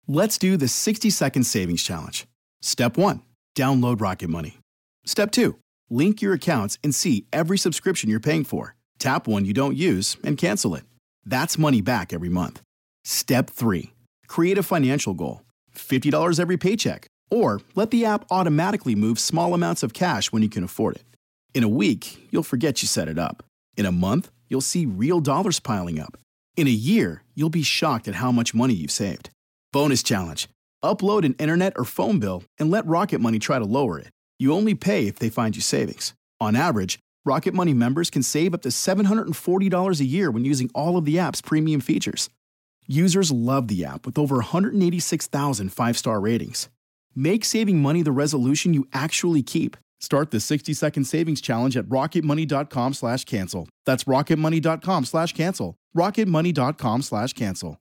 Let's do the 60-second savings challenge. Step 1, download Rocket Money. Step 2, link your accounts and see every subscription you're paying for. Tap one you don't use and cancel it. That's money back every month. Step 3, create a financial goal. $50 every paycheck. Or let the app automatically move small amounts of cash when you can afford it. In a week, you'll forget you set it up. In a month, you'll see real dollars piling up. In a year, you'll be shocked at how much money you've saved. Bonus challenge. Upload an internet or phone bill and let Rocket Money try to lower it. You only pay if they find you savings. On average, Rocket Money members can save up to $740 a year when using all of the app's premium features. Users love the app with over 186,000 five-star ratings. Make saving money the resolution you actually keep. Start the 60-second savings challenge at rocketmoney.com/cancel. That's rocketmoney.com/cancel. rocketmoney.com/cancel.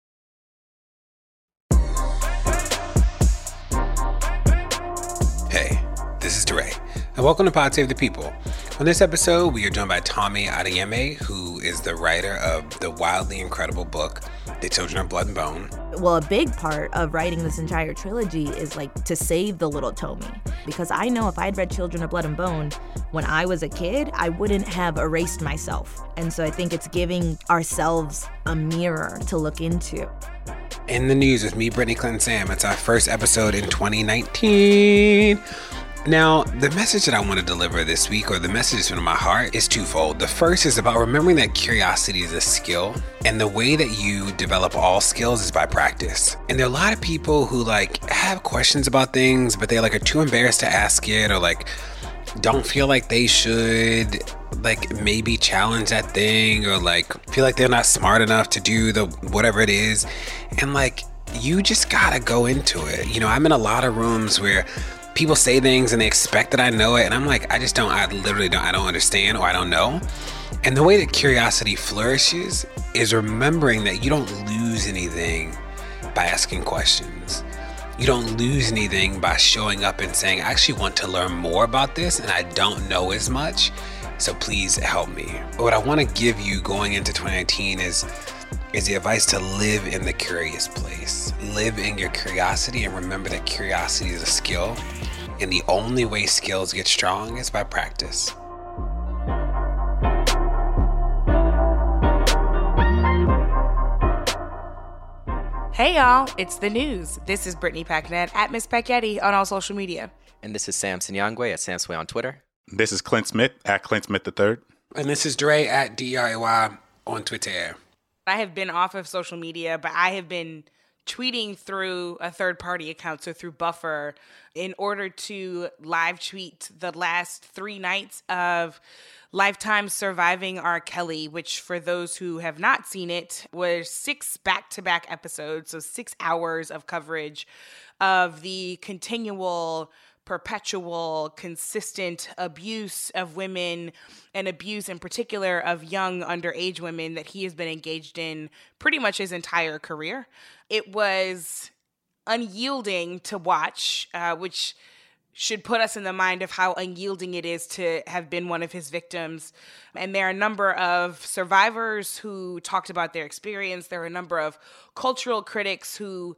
Hey, this is DeRay, and welcome to Pod Save the People. On this episode, we are joined by Tomi Adeyemi, who is the writer of the wildly incredible book, The Children of Blood and Bone. Well, a big part of writing this entire trilogy is to save the little Tomi. Because I know if I'd read Children of Blood and Bone when I was a kid, I wouldn't have erased myself. And so I think it's giving ourselves a mirror to look into. In the news with me, Brittany Clinton Sam. It's our first episode in 2019. Now, the message that I want to deliver this week, or the message that's in my heart, is twofold. The first is about remembering that curiosity is a skill, and the way that you develop all skills is by practice. And there are a lot of people who have questions about things, but they are too embarrassed to ask it, or don't feel like they should maybe challenge that thing, or feel like they're not smart enough to do the whatever it is. And you just gotta go into it. I'm in a lot of rooms where people say things and they expect that I know it, and I'm I don't understand, or I don't know. And the way that curiosity flourishes is remembering that you don't lose anything by asking questions. You don't lose anything by showing up and saying, I actually want to learn more about this and I don't know as much, so please help me. What I want to give you going into 2019 is the advice to live in the curious place. Live in your curiosity, and remember that curiosity is a skill, and the only way skills get strong is by practice. Hey y'all, it's the news. This is Brittany Packnett at Miss Packyetti on all social media. And this is Sam Sinyangwe at Samsway on Twitter. This is Clint Smith at Clint Smith III. And this is Dre at DRAY on Twitter. I have been off of social media, but I have been tweeting through a third-party account, so through Buffer, in order to live tweet the last 3 nights of Lifetime Surviving R. Kelly, which for those who have not seen it, was 6 back-to-back episodes, so 6 hours of coverage of the continual, perpetual, consistent abuse of women, and abuse in particular of young underage women that he has been engaged in pretty much his entire career. It was unyielding to watch, which should put us in the mind of how unyielding it is to have been one of his victims. And there are a number of survivors who talked about their experience. There are a number of cultural critics who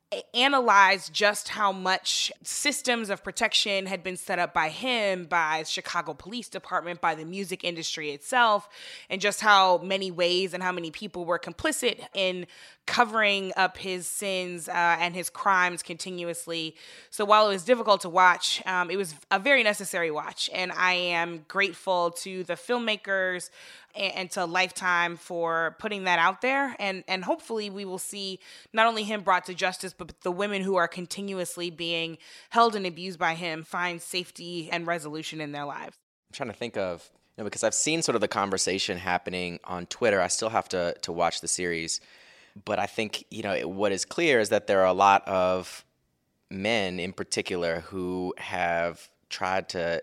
analyzed just how much systems of protection had been set up by him, by Chicago Police Department, by the music industry itself, and just how many ways and how many people were complicit in covering up his sins and his crimes continuously. So while it was difficult to watch, it was a very necessary watch. And I am grateful to the filmmakers and to Lifetime for putting that out there. And hopefully we will see not only him brought to justice, but the women who are continuously being held and abused by him find safety and resolution in their lives. I'm trying to think of, because I've seen sort of the conversation happening on Twitter. I still have to watch the series. But I think, what is clear is that there are a lot of men in particular who have tried to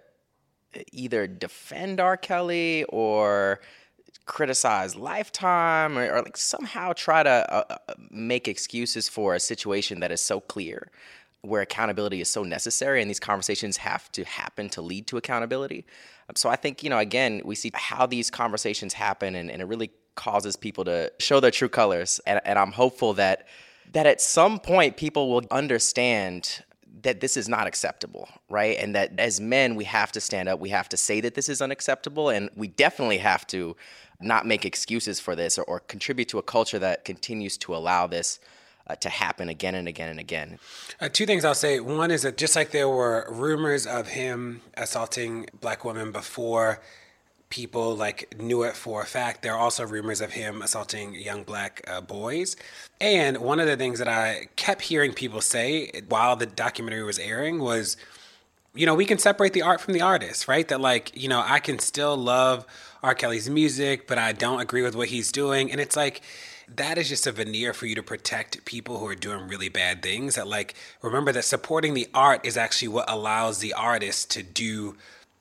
either defend R. Kelly or criticize Lifetime or somehow try to make excuses for a situation that is so clear, where accountability is so necessary, and these conversations have to happen to lead to accountability. So I think, again, we see how these conversations happen, and it really causes people to show their true colors. And I'm hopeful that that at some point people will understand that this is not acceptable, right? And that as men, we have to stand up. We have to say that this is unacceptable. And we definitely have to not make excuses for this or contribute to a culture that continues to allow this to happen again and again and again. Two things I'll say. One is that just like there were rumors of him assaulting black women before people like knew it for a fact, there are also rumors of him assaulting young black boys. And one of the things that I kept hearing people say while the documentary was airing was, we can separate the art from the artist, right? That I can still love R. Kelly's music, but I don't agree with what he's doing. And it's like, that is just a veneer for you to protect people who are doing really bad things. That remember that supporting the art is actually what allows the artist to do,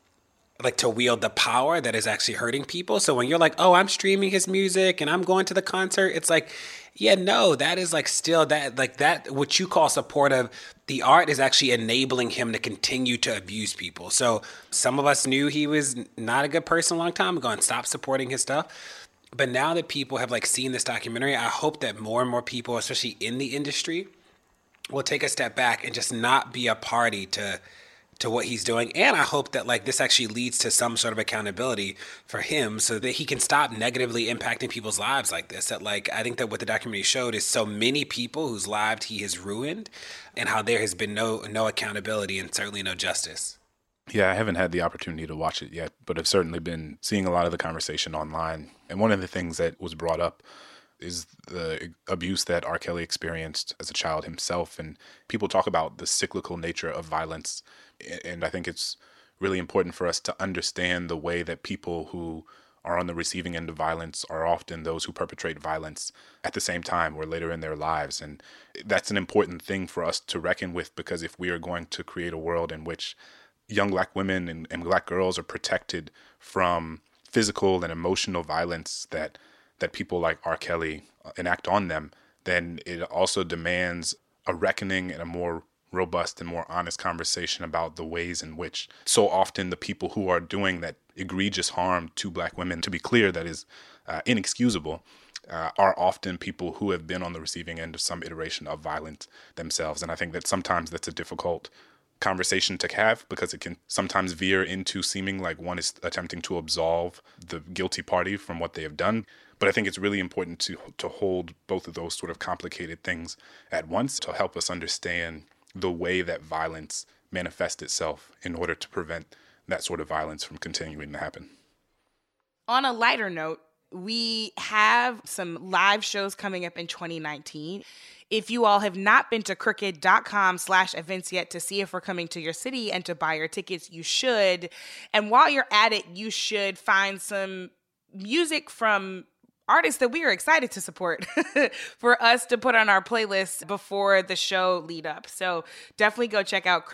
to wield the power that is actually hurting people. So when you're like, oh, I'm streaming his music and I'm going to the concert, it's like, yeah, no, that is still that what you call supportive. The art is actually enabling him to continue to abuse people. So some of us knew he was not a good person a long time ago and stopped supporting his stuff. But now that people have seen this documentary, I hope that more and more people, especially in the industry, will take a step back and just not be a party to what he's doing. And I hope that this actually leads to some sort of accountability for him so that he can stop negatively impacting people's lives like this. That I think that what the documentary showed is so many people whose lives he has ruined and how there has been no accountability and certainly no justice. Yeah, I haven't had the opportunity to watch it yet, but I've certainly been seeing a lot of the conversation online. And one of the things that was brought up is the abuse that R. Kelly experienced as a child himself. And people talk about the cyclical nature of violence. And I think it's really important for us to understand the way that people who are on the receiving end of violence are often those who perpetrate violence at the same time or later in their lives. And that's an important thing for us to reckon with, because if we are going to create a world in which young black women and black girls are protected from physical and emotional violence that people like R. Kelly enact on them, then it also demands a reckoning and a more robust and more honest conversation about the ways in which so often the people who are doing that egregious harm to black women, to be clear, that is inexcusable, are often people who have been on the receiving end of some iteration of violence themselves. And I think that sometimes that's a difficult conversation to have, because it can sometimes veer into seeming like one is attempting to absolve the guilty party from what they have done. But I think it's really important to hold both of those sort of complicated things at once to help us understand the way that violence manifests itself in order to prevent that sort of violence from continuing to happen. On a lighter note, we have some live shows coming up in 2019. If you all have not been to crooked.com/events yet to see if we're coming to your city and to buy your tickets, you should. And while you're at it, you should find some music from artists that we are excited to support for us to put on our playlist before the show lead up. So definitely go check out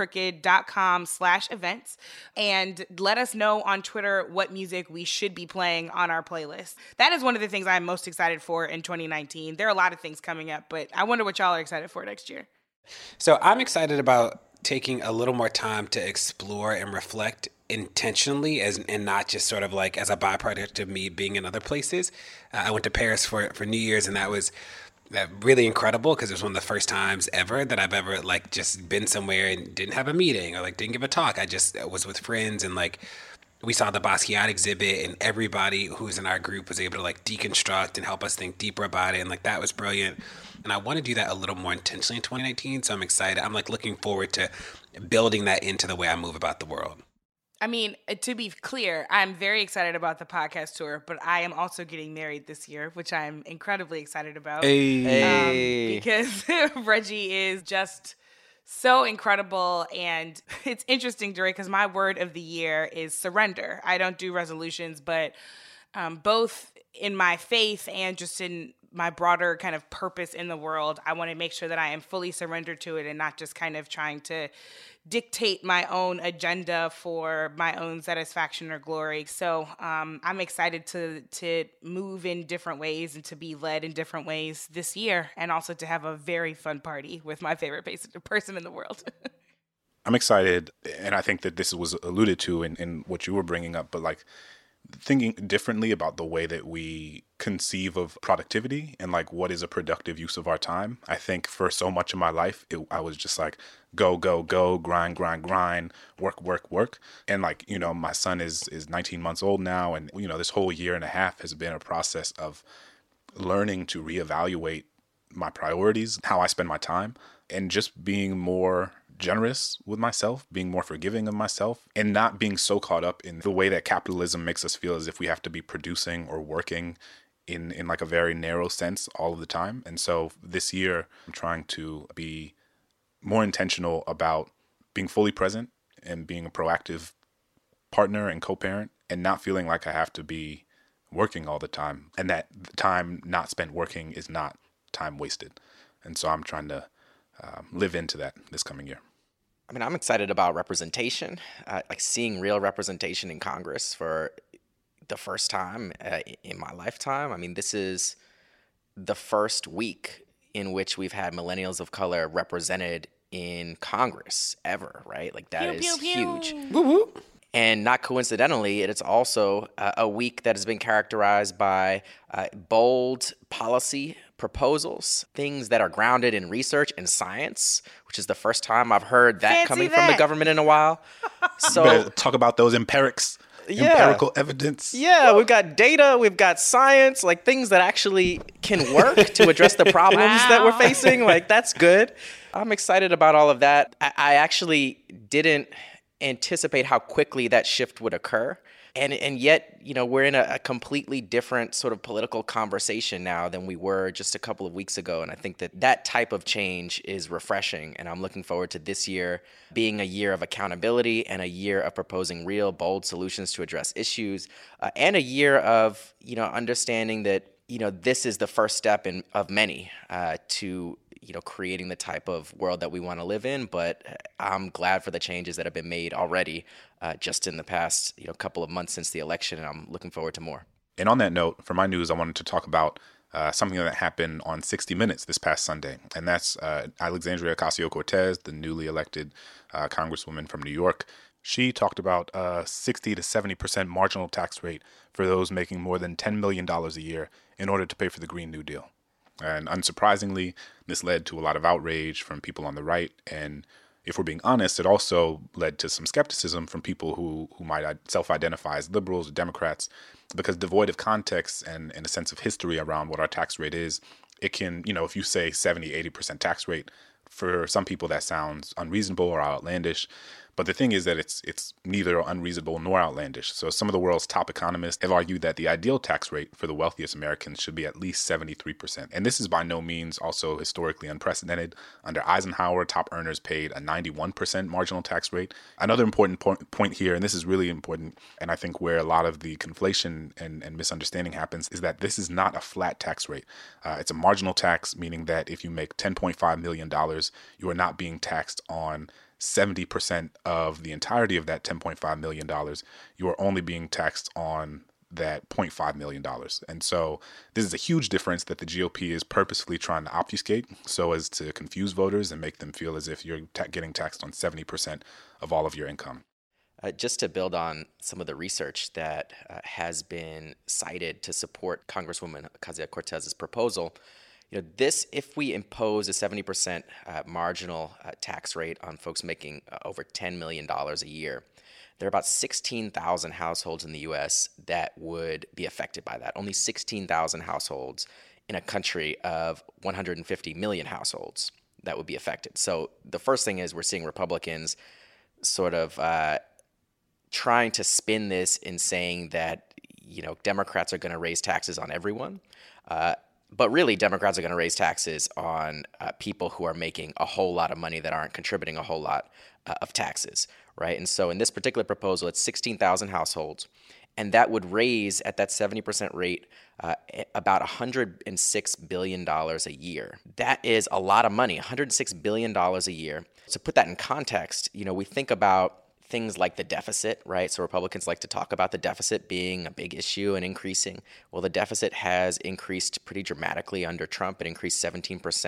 crooked.com/events and let us know on Twitter what music we should be playing on our playlist. That is one of the things I'm most excited for in 2019. There are a lot of things coming up, but I wonder what y'all are excited for next year. So I'm excited about taking a little more time to explore and reflect intentionally and not just sort of as a byproduct of me being in other places. I went to Paris for New Year's, and that was really incredible because it was one of the first times ever that I've ever just been somewhere and didn't have a meeting or didn't give a talk. I just was with friends and we saw the Basquiat exhibit, and everybody who was in our group was able to deconstruct and help us think deeper about it. And that was brilliant. And I want to do that a little more intentionally in 2019. So I'm excited. I'm looking forward to building that into the way I move about the world. I mean, to be clear, I'm very excited about the podcast tour, but I am also getting married this year, which I'm incredibly excited about. Hey. Because Reggie is just so incredible. And it's interesting, Dre, because my word of the year is surrender. I don't do resolutions, but both in my faith and just in my broader kind of purpose in the world, I want to make sure that I am fully surrendered to it and not just kind of trying to dictate my own agenda for my own satisfaction or glory. So I'm excited to move in different ways and to be led in different ways this year, and also to have a very fun party with my favorite person in the world. I'm excited, and I think that this was alluded to in what you were bringing up, but thinking differently about the way that we conceive of productivity and like what is a productive use of our time. I think for so much of my life, I was just like, go, go, go, grind, grind, grind, work, work, work. And like, you know, my son is 19 months old now. And, you know, this whole year and a half has been a process of learning to reevaluate my priorities, how I spend my time, and just being more generous with myself, being more forgiving of myself, and not being so caught up in the way that capitalism makes us feel as if we have to be producing or working in like a very narrow sense all of the time. And so this year, I'm trying to be more intentional about being fully present and being a proactive partner and co-parent, and not feeling like I have to be working all the time, and that the time not spent working is not time wasted. And so I'm trying to live into that this coming year. I mean, I'm excited about representation, like seeing real representation in Congress for the first time in my lifetime. I mean, this is the first week in which we've had millennials of color represented in Congress ever, right? Like that is huge. Woo woo. And not coincidentally, it's also a week that has been characterized by bold policy proposals, things that are grounded in research and science, which is the first time I've heard that coming from the government in a while. So talk about those empirical evidence. Yeah, we've got data, we've got science, like things that actually can work to address the problems that we're facing. Like that's good. I'm excited about all of that. I actually didn't anticipate how quickly that shift would occur. And yet, you know, we're in a completely different sort of political conversation now than we were just a couple of weeks ago. And I think that type of change is refreshing. And I'm looking forward to this year being a year of accountability and a year of proposing real, bold solutions to address issues, and a year of, you know, understanding that, you know, this is the first step of many to, you know, creating the type of world that we want to live in. But I'm glad for the changes that have been made already just in the past, you know, couple of months since the election, and I'm looking forward to more. And on that note, for my news, I wanted to talk about something that happened on 60 Minutes this past Sunday, and that's Alexandria Ocasio-Cortez, the newly elected Congresswoman from New York. She talked about a 60 to 70% marginal tax rate for those making more than $10 million a year in order to pay for the Green New Deal. And unsurprisingly, this led to a lot of outrage from people on the right. And if we're being honest, it also led to some skepticism from people who might self-identify as liberals or Democrats, because devoid of context and a sense of history around what our tax rate is, it can, you know, if you say 70, 80% tax rate, for some people that sounds unreasonable or outlandish. But the thing is that it's neither unreasonable nor outlandish. So some of the world's top economists have argued that the ideal tax rate for the wealthiest Americans should be at least 73%. And this is by no means also historically unprecedented. Under Eisenhower, top earners paid a 91% marginal tax rate. Another important point here, and this is really important, and I think where a lot of the conflation and misunderstanding happens, is that this is not a flat tax rate. It's a marginal tax, meaning that if you make $10.5 million, you are not being taxed on 70% of the entirety of that $10.5 million. You are only being taxed on that $0.5 million. And so this is a huge difference that the GOP is purposefully trying to obfuscate so as to confuse voters and make them feel as if you're getting taxed on 70% of all of your income. Just to build on some of the research that has been cited to support Congresswoman Ocasio-Cortez's proposal, you know, this, if we impose a 70% marginal tax rate on folks making over $10 million a year, there are about 16,000 households in the U.S. that would be affected by that. Only 16,000 households in a country of 150 million households that would be affected. So the first thing is we're seeing Republicans sort of trying to spin this in saying that, you know, Democrats are going to raise taxes on everyone. But really, Democrats are going to raise taxes on people who are making a whole lot of money that aren't contributing a whole lot of taxes, right? And so in this particular proposal, it's 16,000 households, and that would raise at that 70% rate about $106 billion a year. That is a lot of money, $106 billion a year. To put that in context, you know, we think about things like the deficit, right? So Republicans like to talk about the deficit being a big issue and increasing. Well, the deficit has increased pretty dramatically under Trump. It increased 17%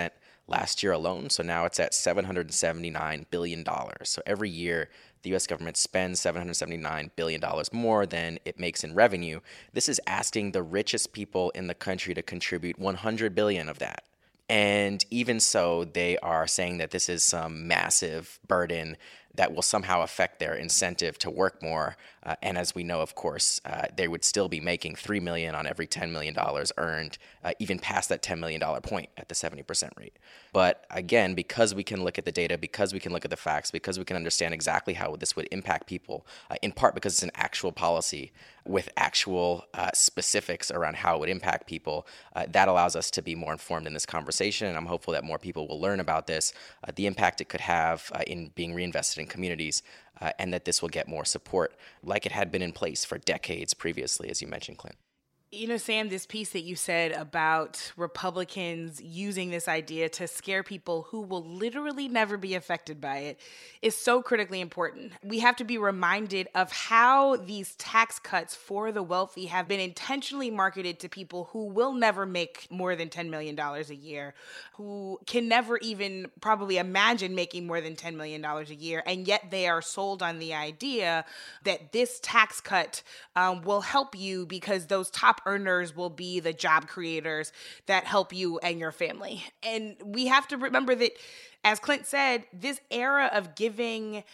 last year alone. So now it's at $779 billion. So every year, the U.S. government spends $779 billion more than it makes in revenue. This is asking the richest people in the country to contribute $100 billion of that. And even so, they are saying that this is some massive burden that will somehow affect their incentive to work more. And as we know, of course, they would still be making $3 million on every $10 million earned, even past that $10 million point at the 70% rate. But again, because we can look at the data, because we can look at the facts, because we can understand exactly how this would impact people, in part because it's an actual policy with actual specifics around how it would impact people, that allows us to be more informed in this conversation. And I'm hopeful that more people will learn about this, the impact it could have in being reinvested in communities, and that this will get more support like it had been in place for decades previously, as you mentioned, Clint. You know, Sam, this piece that you said about Republicans using this idea to scare people who will literally never be affected by it is so critically important. We have to be reminded of how these tax cuts for the wealthy have been intentionally marketed to people who will never make more than $10 million a year, who can never even probably imagine making more than $10 million a year, and yet they are sold on the idea that this tax cut will help you because those top earners will be the job creators that help you and your family. And we have to remember that, as Clint said, this era of giving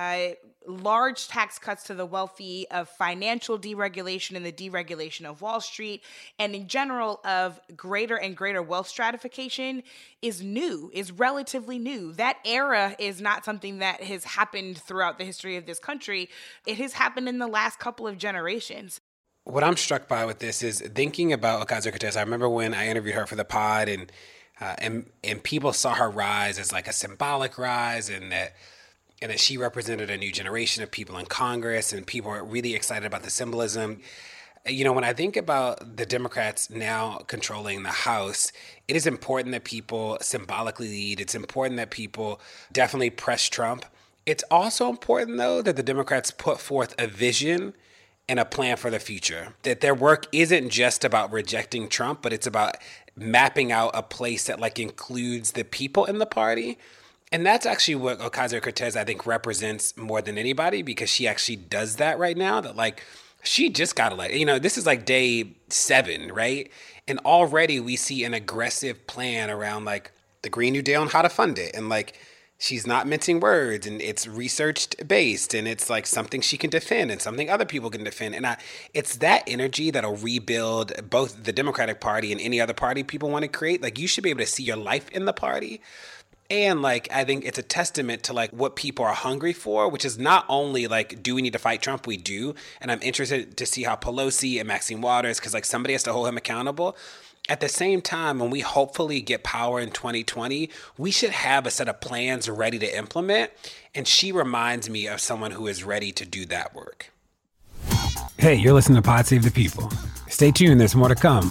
large tax cuts to the wealthy, of financial deregulation and the deregulation of Wall Street, and in general of greater and greater wealth stratification is new, is relatively new. That era is not something that has happened throughout the history of this country. It has happened in the last couple of generations. What I'm struck by with this is thinking about Ocasio-Cortez. I remember when I interviewed her for the pod, and people saw her rise as like a symbolic rise, and that she represented a new generation of people in Congress, and people were really excited about the symbolism. You know, when I think about the Democrats now controlling the House, it is important that people symbolically lead. It's important that people definitely press Trump. It's also important, though, that the Democrats put forth a vision and a plan for the future. That their work isn't just about rejecting Trump, but it's about mapping out a place that like includes the people in the party. And that's actually what Ocasio-Cortez, I think, represents more than anybody, because she actually does that right now. That like, she just got elected. You know, this is like day 7, right? And already we see an aggressive plan around like the Green New Deal and how to fund it. And like, she's not mincing words, and it's researched based, and it's like something she can defend and something other people can defend. And it's that energy that'll rebuild both the Democratic Party and any other party people want to create. Like, you should be able to see your life in the party. And like, I think it's a testament to like what people are hungry for, which is not only like, do we need to fight Trump? We do. And I'm interested to see how Pelosi and Maxine Waters, because like somebody has to hold him accountable. At the same time, when we hopefully get power in 2020, we should have a set of plans ready to implement. And she reminds me of someone who is ready to do that work. Hey, you're listening to Pod Save the People. Stay tuned, there's more to come.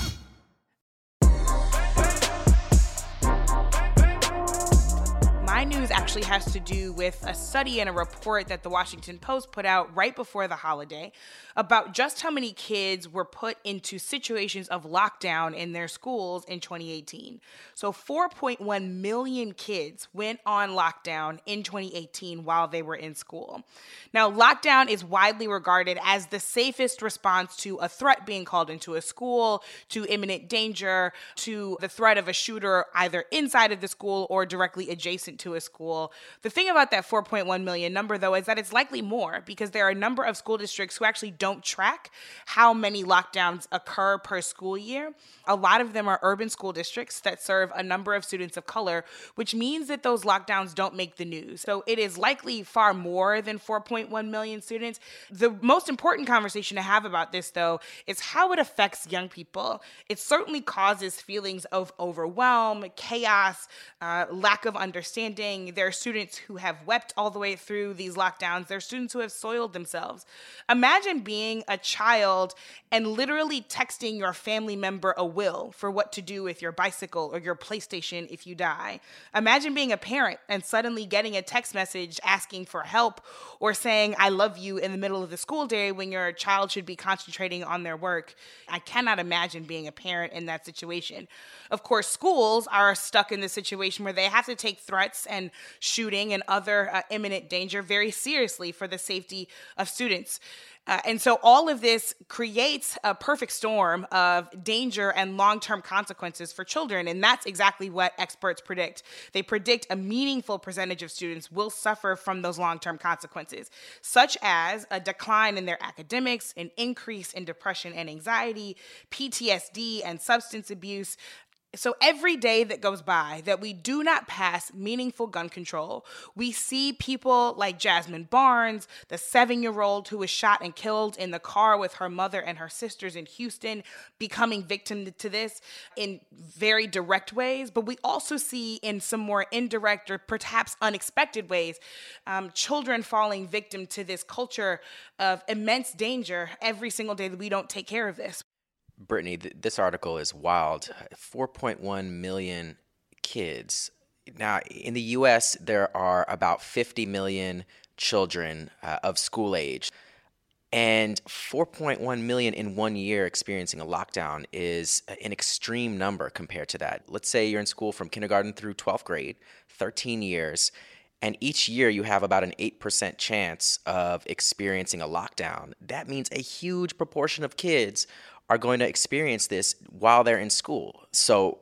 My news actually has to do with a study and a report that the Washington Post put out right before the holiday about just how many kids were put into situations of lockdown in their schools in 2018. So 4.1 million kids went on lockdown in 2018 while they were in school. Now, lockdown is widely regarded as the safest response to a threat being called into a school, to imminent danger, to the threat of a shooter either inside of the school or directly adjacent to a school. The thing about that 4.1 million number, though, is that it's likely more, because there are a number of school districts who actually don't track how many lockdowns occur per school year. A lot of them are urban school districts that serve a number of students of color, which means that those lockdowns don't make the news. So it is likely far more than 4.1 million students. The most important conversation to have about this, though, is how it affects young people. It certainly causes feelings of overwhelm, chaos, lack of understanding, understanding there are students who have wept all the way through these lockdowns. There are students who have soiled themselves. Imagine being a child and literally texting your family member a will for what to do with your bicycle or your PlayStation if you die. Imagine being a parent and suddenly getting a text message asking for help or saying, I love you in the middle of the school day when your child should be concentrating on their work. I cannot imagine being a parent in that situation. Of course, schools are stuck in this situation where they have to take threats and shooting and other imminent danger very seriously for the safety of students. And so all of this creates a perfect storm of danger and long-term consequences for children. And that's exactly what experts predict. They predict a meaningful percentage of students will suffer from those long-term consequences, such as a decline in their academics, an increase in depression and anxiety, PTSD and substance abuse. So every day that goes by that we do not pass meaningful gun control, we see people like Jasmine Barnes, the 7-year-old who was shot and killed in the car with her mother and her sisters in Houston, becoming victim to this in very direct ways. But we also see in some more indirect or perhaps unexpected ways, children falling victim to this culture of immense danger every single day that we don't take care of this. Brittany, this article is wild. 4.1 million kids. Now, in the U.S., there are about 50 million children of school age. And 4.1 million in 1 year experiencing a lockdown is an extreme number compared to that. Let's say you're in school from kindergarten through 12th grade, 13 years, and each year you have about an 8% chance of experiencing a lockdown. That means a huge proportion of kids are going to experience this while they're in school. So,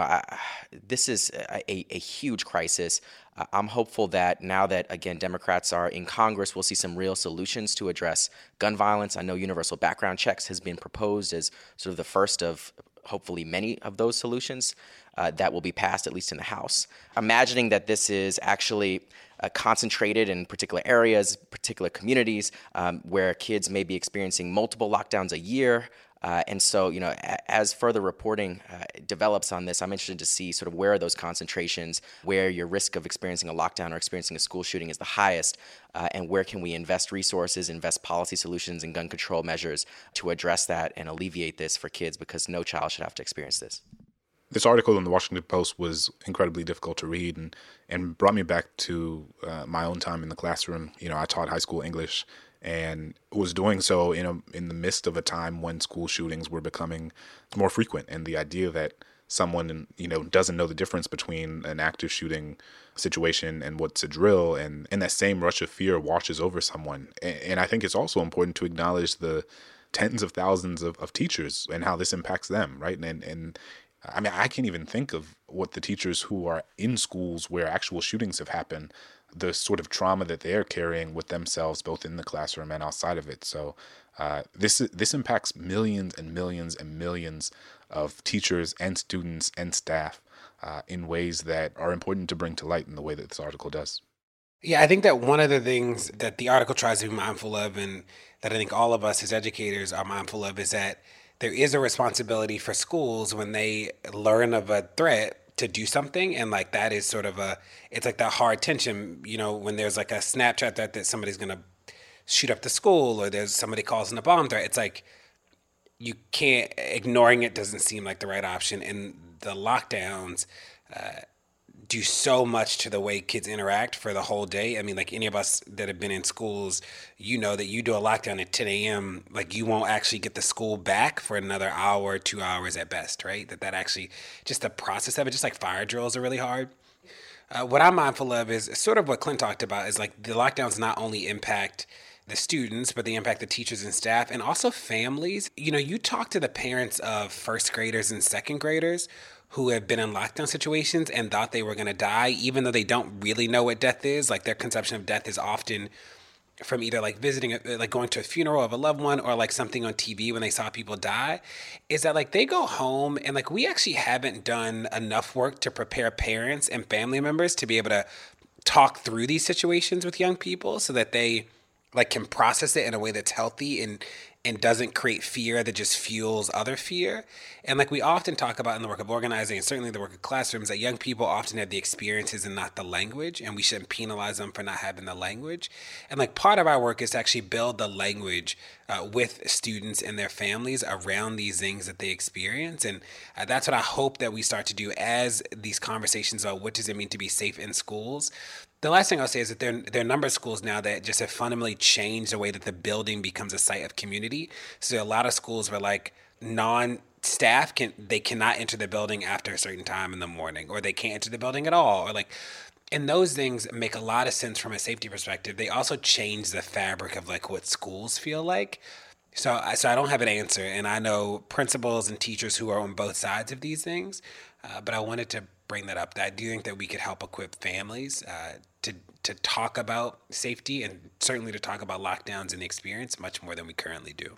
this is a huge crisis. I'm hopeful that now that, again, Democrats are in Congress, we'll see some real solutions to address gun violence. I know universal background checks has been proposed as sort of the first of hopefully many of those solutions that will be passed, at least in the House. Imagining that this is actually concentrated in particular areas, particular communities where kids may be experiencing multiple lockdowns a year. And so, as further reporting develops on this, I'm interested to see sort of where are those concentrations, where your risk of experiencing a lockdown or experiencing a school shooting is the highest, and where can we invest resources, invest policy solutions and gun control measures to address that and alleviate this for kids, because no child should have to experience this. This article in the Washington Post was incredibly difficult to read and brought me back to my own time in the classroom. I taught high school English and was doing so in the midst of a time when school shootings were becoming more frequent. And the idea that someone, doesn't know the difference between an active shooting situation and what's a drill, and that same rush of fear washes over someone. And I think it's also important to acknowledge the tens of thousands of teachers and how this impacts them, right? And I mean, I can't even think of what the teachers who are in schools where actual shootings have happened, the sort of trauma that they're carrying with themselves, both in the classroom and outside of it. So this impacts millions and millions and millions of teachers and students and staff in ways that are important to bring to light in the way that this article does. Yeah, I think that one of the things that the article tries to be mindful of, and that I think all of us as educators are mindful of, is that there is a responsibility for schools when they learn of a threat to do something. And like that is sort of it's like that hard tension, when there's like a Snapchat threat that somebody's going to shoot up the school, or there's somebody calls in a bomb threat. It's like you can't, ignoring it doesn't seem like the right option. And the lockdowns do so much to the way kids interact for the whole day. I mean, like any of us that have been in schools, that you do a lockdown at 10 a.m., like you won't actually get the school back for another hour, 2 hours at best, right? That actually, just the process of it, just like fire drills are really hard. What I'm mindful of is sort of what Clint talked about, is like the lockdowns not only impact the students, but they impact the teachers and staff and also families. You talk to the parents of first graders and second graders who have been in lockdown situations and thought they were going to die, even though they don't really know what death is. Like their conception of death is often from either like visiting, like going to a funeral of a loved one, or like something on TV when they saw people die, is that like they go home and like we actually haven't done enough work to prepare parents and family members to be able to talk through these situations with young people so that they like can process it in a way that's healthy and doesn't create fear that just fuels other fear. And like we often talk about in the work of organizing, and certainly the work of classrooms, that young people often have the experiences and not the language, and we shouldn't penalize them for not having the language. And like part of our work is to actually build the language with students and their families around these things that they experience. And that's what I hope that we start to do as these conversations about what does it mean to be safe in schools. The last thing I'll say is that there are a number of schools now that just have fundamentally changed the way that the building becomes a site of community. So a lot of schools where like non-staff cannot enter the building after a certain time in the morning, or they can't enter the building at all, or like, and those things make a lot of sense from a safety perspective. They also change the fabric of like what schools feel like. So I don't have an answer, and I know principals and teachers who are on both sides of these things, but I wanted to bring that up. I do think that we could help equip families to talk about safety, and certainly to talk about lockdowns and the experience much more than we currently do.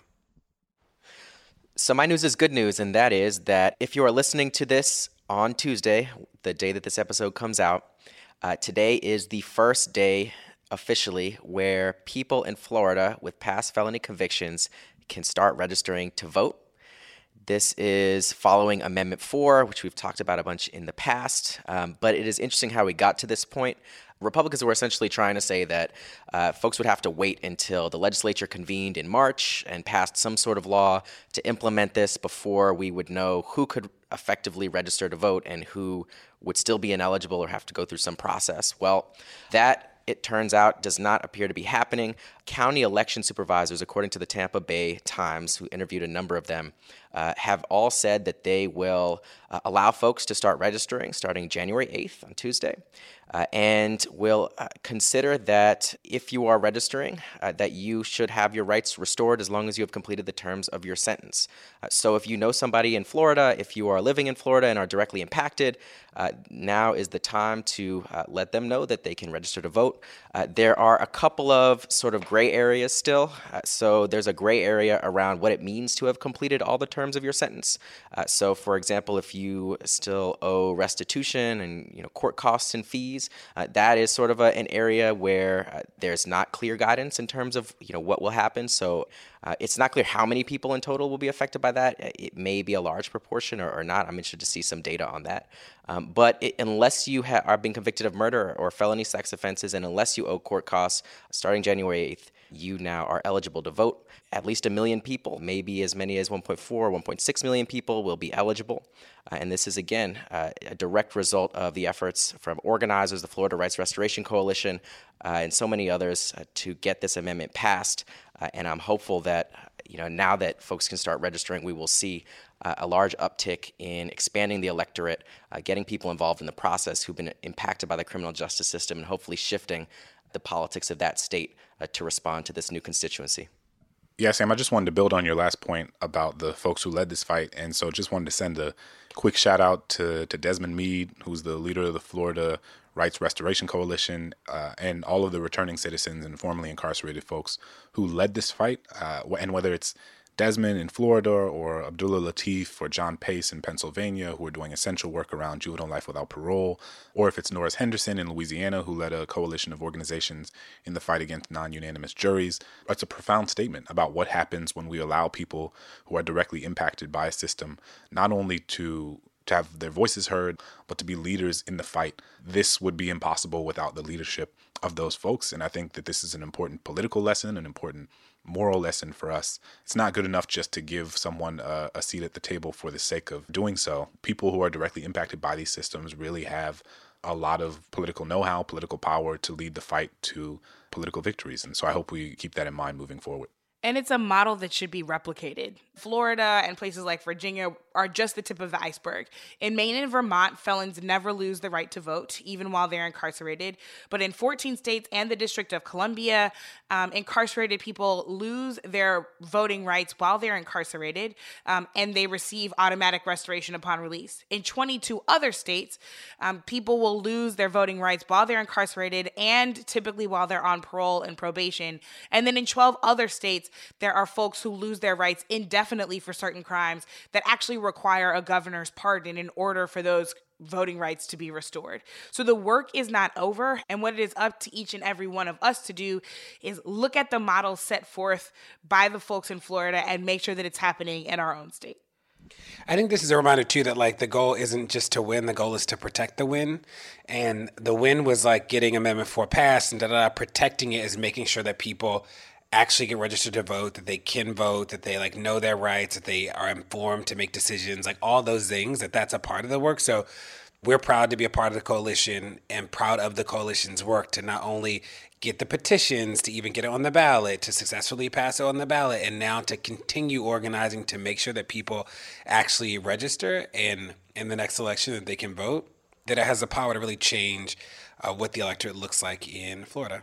So my news is good news, and that is that if you are listening to this on Tuesday, the day that this episode comes out, today is the first day officially where people in Florida with past felony convictions can start registering to vote. This is following Amendment 4, which we've talked about a bunch in the past, but it is interesting how we got to this point. Republicans were essentially trying to say that folks would have to wait until the legislature convened in March and passed some sort of law to implement this before we would know who could effectively register to vote and who would still be ineligible or have to go through some process. Well, that, it turns out, does not appear to be happening. County election supervisors, according to the Tampa Bay Times, who interviewed a number of them, have all said that they will allow folks to start registering starting January 8th on Tuesday, and will consider that if you are registering, that you should have your rights restored as long as you have completed the terms of your sentence. So if you know somebody in Florida, if you are living in Florida and are directly impacted, now is the time to let them know that they can register to vote. There are a couple of sort of gray areas still. So there's a gray area around what it means to have completed all the terms of your sentence. So for example, if you still owe restitution and court costs and fees, that is sort of an area where there's not clear guidance in terms of what will happen. So it's not clear how many people in total will be affected by that. It may be a large proportion or not. I'm interested to see some data on that. But unless you are being convicted of murder or felony sex offenses, and unless you owe court costs starting January 8th, you now are eligible to vote. At least 1 million people, maybe as many as 1.4 or 1.6 million people will be eligible. And this is, again, a direct result of the efforts from organizers, the Florida Rights Restoration Coalition, and so many others to get this amendment passed. And I'm hopeful that, now that folks can start registering, we will see a large uptick in expanding the electorate, getting people involved in the process who've been impacted by the criminal justice system, and hopefully shifting the politics of that state to respond to this new constituency. Yeah, Sam, I just wanted to build on your last point about the folks who led this fight. And so just wanted to send a quick shout out to Desmond Meade, who's the leader of the Florida Rights Restoration Coalition, and all of the returning citizens and formerly incarcerated folks who led this fight. And whether it's Desmond in Florida or Abdullah Latif or John Pace in Pennsylvania, who are doing essential work around juvenile life without parole, or if it's Norris Henderson in Louisiana, who led a coalition of organizations in the fight against non-unanimous juries. It's a profound statement about what happens when we allow people who are directly impacted by a system not only to have their voices heard, but to be leaders in the fight. This would be impossible without the leadership of those folks. And I think that this is an important political lesson, an important moral lesson for us. It's not good enough just to give someone a seat at the table for the sake of doing so. People who are directly impacted by these systems really have a lot of political know-how, political power to lead the fight to political victories. And so I hope we keep that in mind moving forward. And it's a model that should be replicated. Florida and places like Virginia are just the tip of the iceberg. In Maine and Vermont, felons never lose the right to vote, even while they're incarcerated. But in 14 states and the District of Columbia, incarcerated people lose their voting rights while they're incarcerated, and they receive automatic restoration upon release. In 22 other states, people will lose their voting rights while they're incarcerated and typically while they're on parole and probation. And then in 12 other states, there are folks who lose their rights indefinitely for certain crimes that actually require a governor's pardon in order for those voting rights to be restored. So the work is not over. And what it is up to each and every one of us to do is look at the model set forth by the folks in Florida and make sure that it's happening in our own state. I think this is a reminder, too, that, like, the goal isn't just to win. The goal is to protect the win. And the win was, like, getting Amendment 4 passed, and protecting it is making sure that people actually get registered to vote, that they can vote, that they, like, know their rights, that they are informed to make decisions, like, all those things, that's a part of the work. So we're proud to be a part of the coalition and proud of the coalition's work to not only get the petitions, to even get it on the ballot, to successfully pass it on the ballot, and now to continue organizing to make sure that people actually register and in the next election that they can vote, that it has the power to really change what the electorate looks like in Florida.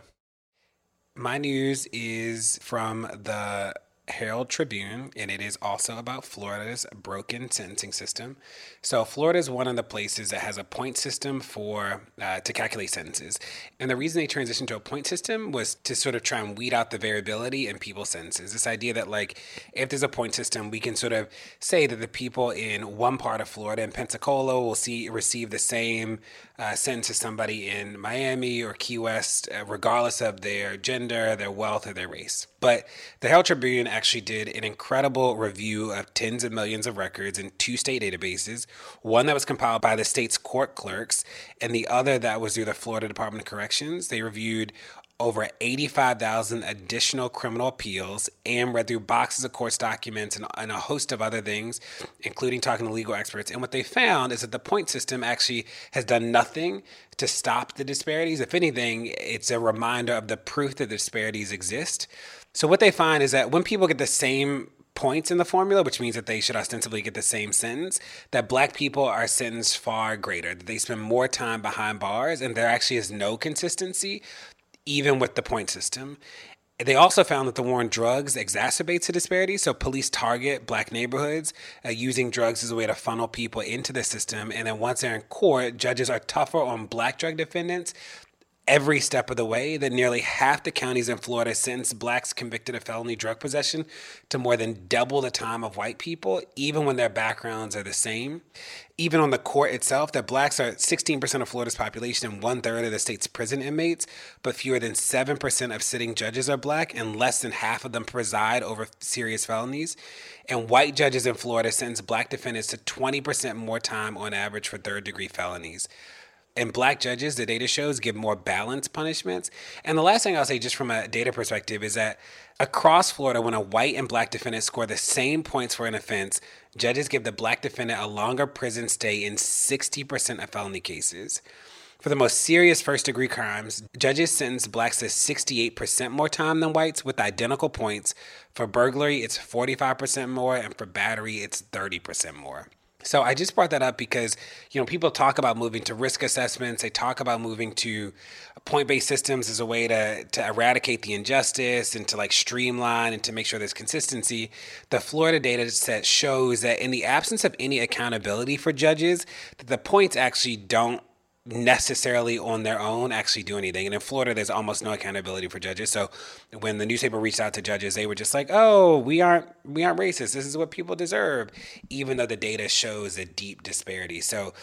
My news is from the Herald Tribune, and it is also about Florida's broken sentencing system. So Florida is one of the places that has a point system for to calculate sentences. And the reason they transitioned to a point system was to sort of try and weed out the variability in people's sentences. This idea that, like, if there's a point system, we can sort of say that the people in one part of Florida, in Pensacola, will receive the same sentence as somebody in Miami or Key West, regardless of their gender, their wealth, or their race. But the Herald Tribune actually did an incredible review of tens of millions of records in 2 state databases, one that was compiled by the state's court clerks and the other that was through the Florida Department of Corrections. They reviewed over 85,000 additional criminal appeals and read through boxes of court documents and a host of other things, including talking to legal experts. And what they found is that the point system actually has done nothing to stop the disparities. If anything, it's a reminder of the proof that the disparities exist. So what they find is that when people get the same points in the formula, which means that they should ostensibly get the same sentence, that Black people are sentenced far greater, that they spend more time behind bars, and there actually is no consistency, even with the point system. They also found that the war on drugs exacerbates the disparity. So police target Black neighborhoods using drugs as a way to funnel people into the system. And then once they're in court, judges are tougher on Black drug defendants every step of the way. That nearly half the counties in Florida sentence Blacks convicted of felony drug possession to more than double the time of white people, even when their backgrounds are the same. Even on the court itself, that Blacks are 16% of Florida's population and 1/3 of the state's prison inmates, but fewer than 7% of sitting judges are Black, and less than half of them preside over serious felonies. And white judges in Florida sentence Black defendants to 20% more time on average for third-degree felonies. And Black judges, the data shows, give more balanced punishments. And the last thing I'll say, just from a data perspective, is that across Florida, when a white and Black defendant score the same points for an offense, judges give the Black defendant a longer prison stay in 60% of felony cases. For the most serious first-degree crimes, judges sentence Blacks to 68% more time than whites with identical points. For burglary, it's 45% more, and for battery, it's 30% more. So I just brought that up because, people talk about moving to risk assessments. They talk about moving to point-based systems as a way to eradicate the injustice and to streamline and to make sure there's consistency. The Florida data set shows that in the absence of any accountability for judges, that the points actually don't necessarily on their own actually do anything. And in Florida, there's almost no accountability for judges. So when the newspaper reached out to judges, they were just like, oh, we aren't racist. This is what people deserve, even though the data shows a deep disparity. So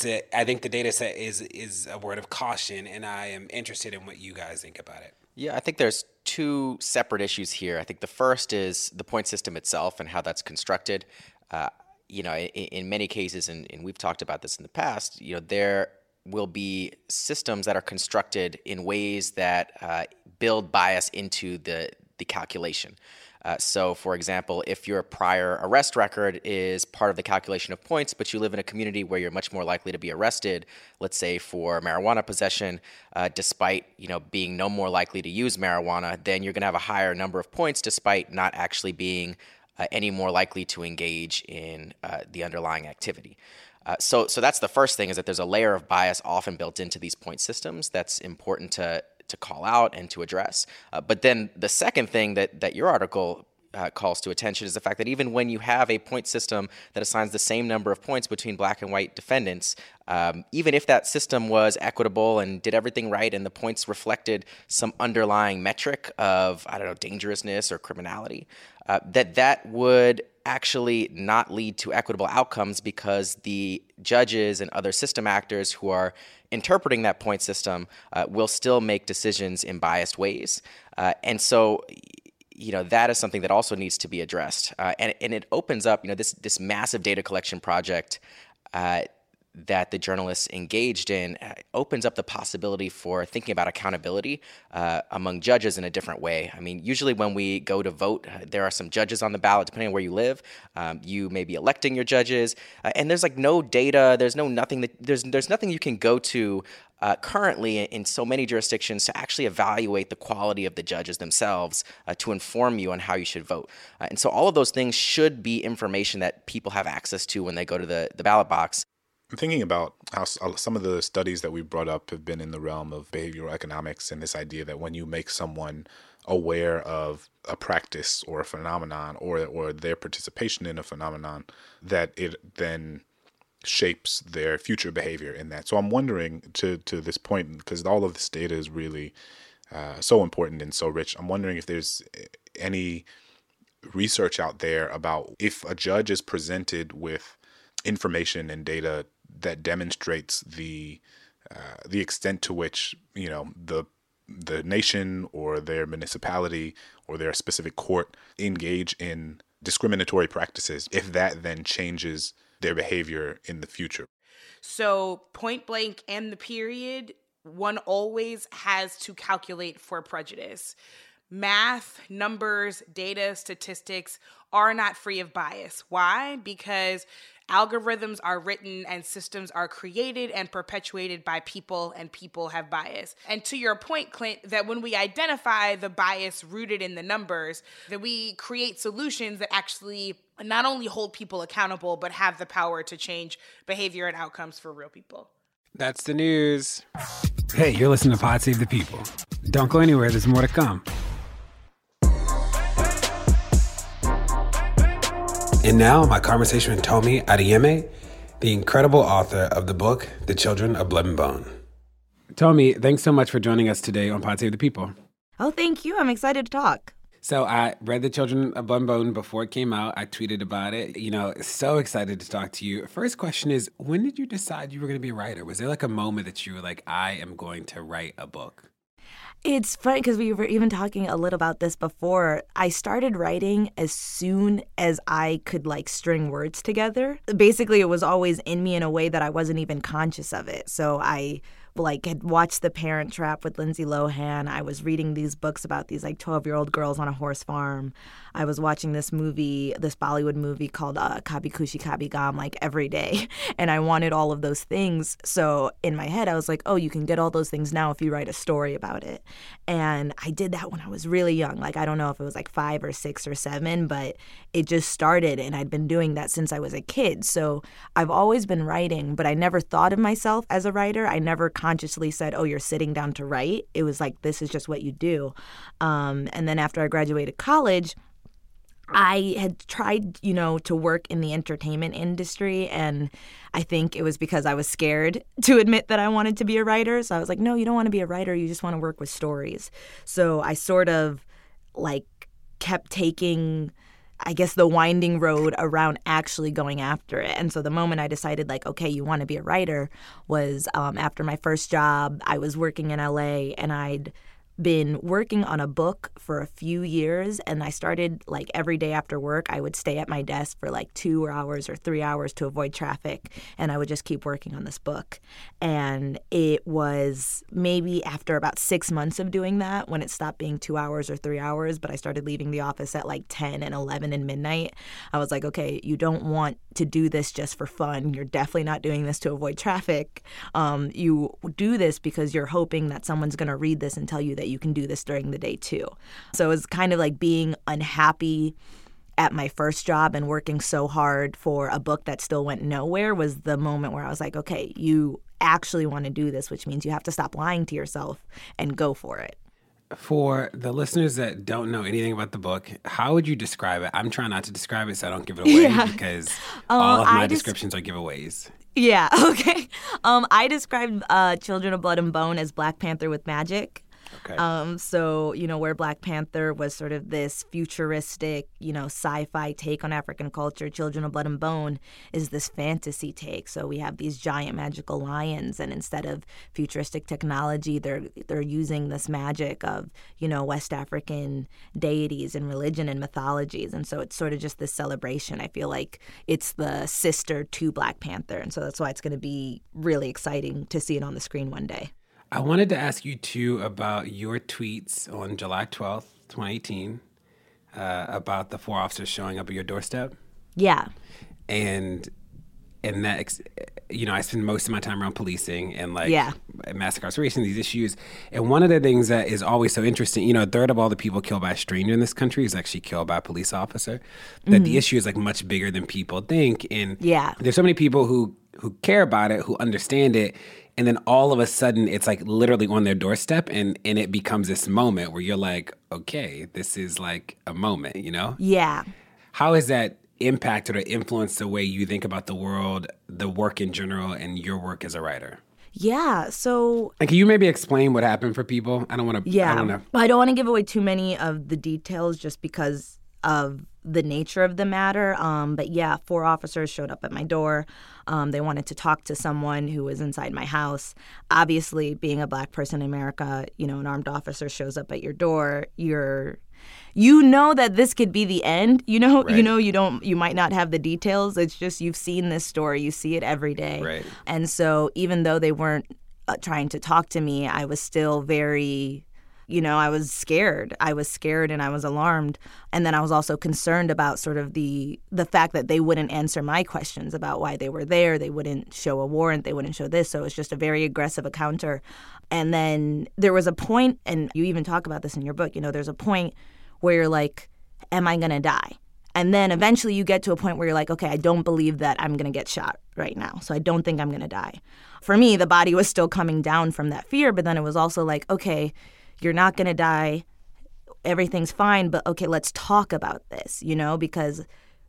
I think the data set is a word of caution, and I am interested in what you guys think about it. Yeah, I think there's 2 separate issues here. I think the first is the point system itself and how that's constructed. In many cases, and we've talked about this in the past, there will be systems that are constructed in ways that build bias into the calculation. So, for example, if your prior arrest record is part of the calculation of points, but you live in a community where you're much more likely to be arrested, let's say for marijuana possession, despite being no more likely to use marijuana, then you're going to have a higher number of points despite not actually being any more likely to engage in the underlying activity. So that's the first thing, is that there's a layer of bias often built into these point systems that's important to call out and to address. But then the second thing that your article calls to attention is the fact that even when you have a point system that assigns the same number of points between Black and white defendants, even if that system was equitable and did everything right and the points reflected some underlying metric of, dangerousness or criminality, that would actually not lead to equitable outcomes because the judges and other system actors who are interpreting that point system will still make decisions in biased ways. And so, that is something that also needs to be addressed. And it opens up, this massive data collection project that the journalists engaged in opens up the possibility for thinking about accountability among judges in a different way. I mean, usually when we go to vote, there are some judges on the ballot, depending on where you live. You may be electing your judges, and there's no data. There's nothing you can go to currently in so many jurisdictions to actually evaluate the quality of the judges themselves to inform you on how you should vote. And so all of those things should be information that people have access to when they go to the ballot box. I'm thinking about how some of the studies that we brought up have been in the realm of behavioral economics, and this idea that when you make someone aware of a practice or a phenomenon or their participation in a phenomenon, that it then shapes their future behavior in that. So I'm wondering, to this point, because all of this data is really so important and so rich, I'm wondering if there's any research out there about if a judge is presented with information and data that demonstrates the extent to which the nation or their municipality or their specific court engage in discriminatory practices, if that then changes their behavior in the future. So point blank and the period, one always has to calculate for prejudice. Math, numbers, data, statistics are not free of bias. Why? Because algorithms are written and systems are created and perpetuated by people, and people have bias. And to your point, Clint, that when we identify the bias rooted in the numbers, that we create solutions that actually not only hold people accountable, but have the power to change behavior and outcomes for real people. That's the news. Hey, you're listening to Pod Save the People. Don't go anywhere. There's more to come. And now, my conversation with Tomi Adeyemi, the incredible author of the book, The Children of Blood and Bone. Tomi, thanks so much for joining us today on Pod Save the People. Oh, thank you. I'm excited to talk. So I read The Children of Blood and Bone before it came out. I tweeted about it. So excited to talk to you. First question is, when did you decide you were going to be a writer? Was there a moment that you were like, I am going to write a book? It's funny because we were even talking a little about this before. I started writing as soon as I could string words together. Basically, it was always in me in a way that I wasn't even conscious of it. So I had watched The Parent Trap with Lindsay Lohan. I was reading these books about these 12-year-old girls on a horse farm. I was watching this Bollywood movie called Kabhi Khushi Kabhie Gham every day. And I wanted all of those things. So in my head, I was like, oh, you can get all those things now if you write a story about it. And I did that when I was really young. I don't know if it was 5 or 6 or 7, but it just started. And I'd been doing that since I was a kid. So I've always been writing, but I never thought of myself as a writer. I never consciously said, oh, you're sitting down to write. It was this is just what you do. And then after I graduated college, I had tried, to work in the entertainment industry, and I think it was because I was scared to admit that I wanted to be a writer. So I was like, no, you don't want to be a writer. You just want to work with stories. So I sort of kept taking, I guess, the winding road around actually going after it. And so the moment I decided, okay, you want to be a writer was after my first job. I was working in LA, and I'd been working on a book for a few years, and I started every day after work I would stay at my desk for 2 hours or 3 hours to avoid traffic, and I would just keep working on this book. And it was maybe after about 6 months of doing that when it stopped being 2 hours or 3 hours, but I started leaving the office at 10 and 11 and midnight. I was like, okay, you don't want to do this just for fun. You're definitely not doing this to avoid traffic. You do this because you're hoping that someone's going to read this and tell you that you can do this during the day too. So it was kind of being unhappy at my first job and working so hard for a book that still went nowhere was the moment where I was like, okay, you actually want to do this, which means you have to stop lying to yourself and go for it. For the listeners that don't know anything about the book, how would you describe it? I'm trying not to describe it so I don't give it away because all of my descriptions are giveaways. Yeah, okay. I described Children of Blood and Bone as Black Panther with magic. Okay. So, where Black Panther was sort of this futuristic, sci-fi take on African culture, Children of Blood and Bone is this fantasy take. So we have these giant magical lions, and instead of futuristic technology, they're using this magic of, West African deities and religion and mythologies. And so it's sort of just this celebration. I feel like it's the sister to Black Panther. And so that's why it's going to be really exciting to see it on the screen one day. I wanted to ask you, too, about your tweets on July 12th, 2018, about the 4 officers showing up at your doorstep. Yeah. And that, I spend most of my time around policing and, mass incarceration, these issues. And one of the things that is always so interesting, a third of all the people killed by a stranger in this country is actually killed by a police officer. That the issue is, much bigger than people think. And there's so many people who care about it, who understand it. And then all of a sudden, it's literally on their doorstep, and it becomes this moment where you're like, okay, this is a moment, Yeah. How has that impacted or influenced the way you think about the world, the work in general, and your work as a writer? Yeah, so... And can you maybe explain what happened for people? I don't want to... Yeah, I don't know. I don't want to give away too many of the details just because of the nature of the matter. But yeah, 4 officers showed up at my door. They wanted to talk to someone who was inside my house. Obviously, being a Black person in America, an armed officer shows up at your door. You know that this could be the end. Right. You might not have the details. It's just you've seen this story. You see it every day. Right. And so even though they weren't trying to talk to me, I was still very... I was scared. I was scared and I was alarmed. And then I was also concerned about sort of the fact that they wouldn't answer my questions about why they were there. They wouldn't show a warrant. They wouldn't show this. So it was just a very aggressive encounter. And then there was a point, and you even talk about this in your book, there's a point where you're like, am I going to die? And then eventually you get to a point where you're like, okay, I don't believe that I'm going to get shot right now. So I don't think I'm going to die. For me, the body was still coming down from that fear. But then it was also like, okay, you're not going to die. Everything's fine. But okay, let's talk about this, because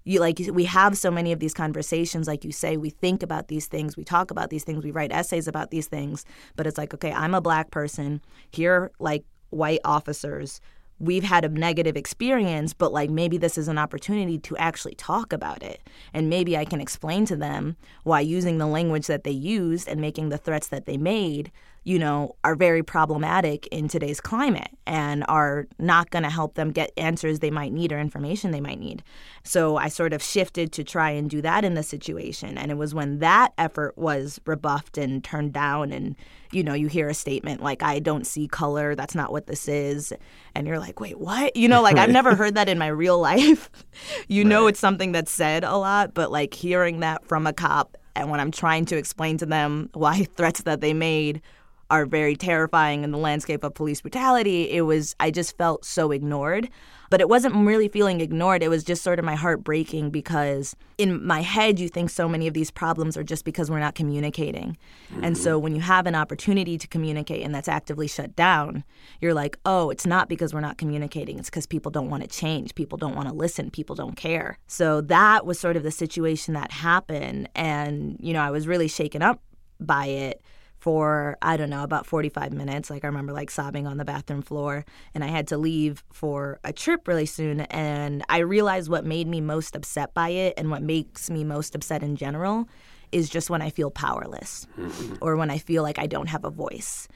we have so many of these conversations. Like you say, we think about these things. We talk about these things. We write essays about these things. But it's like, okay, I'm a Black person. Here, white officers. We've had a negative experience, but maybe this is an opportunity to actually talk about it. And maybe I can explain to them why using the language that they used and making the threats that they made, are very problematic in today's climate and are not going to help them get answers they might need or information they might need. So I sort of shifted to try and do that in the situation. And it was when that effort was rebuffed and turned down and, you hear a statement like, I don't see color, that's not what this is. And you're like, wait, what? I've never heard that in my real life. It's something that's said a lot, but hearing that from a cop and when I'm trying to explain to them why threats that they made are very terrifying in the landscape of police brutality, I just felt so ignored. But it wasn't really feeling ignored. It was just sort of my heart breaking because in my head, you think so many of these problems are just because we're not communicating. Mm-hmm. And so when you have an opportunity to communicate and that's actively shut down, you're like, oh, it's not because we're not communicating. It's because people don't want to change. People don't want to listen. People don't care. So that was sort of the situation that happened. And, I was really shaken up by it for, I don't know, about 45 minutes. I remember sobbing on the bathroom floor, and I had to leave for a trip really soon. And I realized what made me most upset by it and what makes me most upset in general is just when I feel powerless or when I feel like I don't have a voice.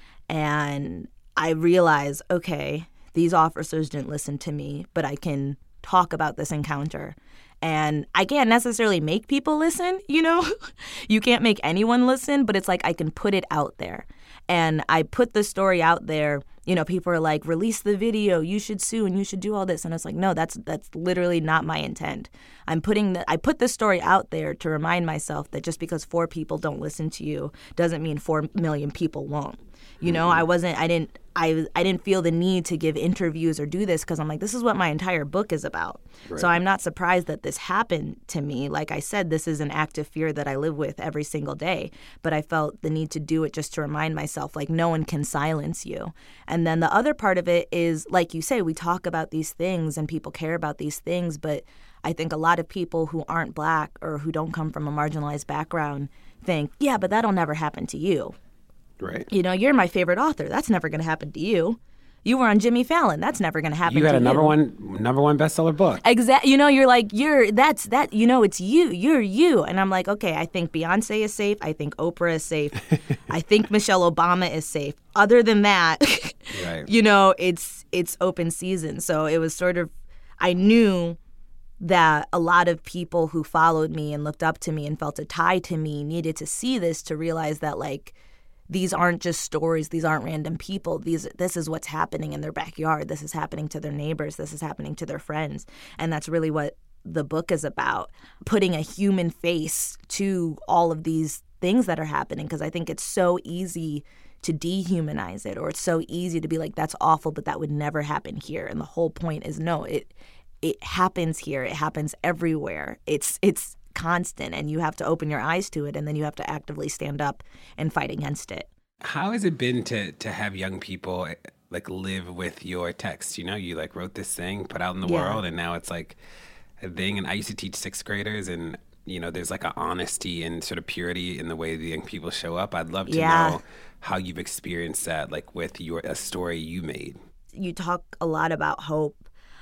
And I realized, okay, these officers didn't listen to me, but I can talk about this encounter. And I can't necessarily make people listen, You can't make anyone listen, but it's I can put it out there. And I put the story out there. People are like, release the video, you should sue and you should do all this. And it's like, no, that's literally not my intent. I put this story out there to remind myself that just because 4 people don't listen to you doesn't mean 4 million people won't. I didn't feel the need to give interviews or do this because I'm like, this is what my entire book is about. Right. So I'm not surprised that this happened to me. Like I said, this is an active fear that I live with every single day. But I felt the need to do it just to remind myself, no one can silence you. And then the other part of it is, like you say, we talk about these things and people care about these things. But I think a lot of people who aren't Black or who don't come from a marginalized background think, yeah, but that'll never happen to you. Right. You're my favorite author. That's never going to happen to you. You were on Jimmy Fallon. That's never going to happen. You had to a number one bestseller book. Exactly. You know, you're like, you know, it's you. You're you. And I'm like, okay, I think Beyonce is safe. I think Oprah is safe. I think Michelle Obama is safe. Other than that, right. You know, it's open season. So it was sort of, I knew that a lot of people who followed me and looked up to me and felt a tie to me needed to see this to realize that, like, these aren't just stories. These aren't random people. This is what's happening in their backyard. This is happening to their neighbors. This is happening to their friends. And that's really what the book is about, putting a human face to all of these things that are happening, because I think it's so easy to dehumanize it, or it's so easy to be like, that's awful, but that would never happen here. And the whole point is, no, it happens here. It happens everywhere. It's constant, and you have to open your eyes to it, and then you have to actively stand up and fight against it. How has it been to have young people like live with your text? You know, you like wrote this thing, put out in the world, and now it's like a thing. And I used to teach 6th graders, and you know, there's like an honesty and sort of purity in the way the young people show up. I'd love to know how you've experienced that, like with a story you made. You talk a lot about hope.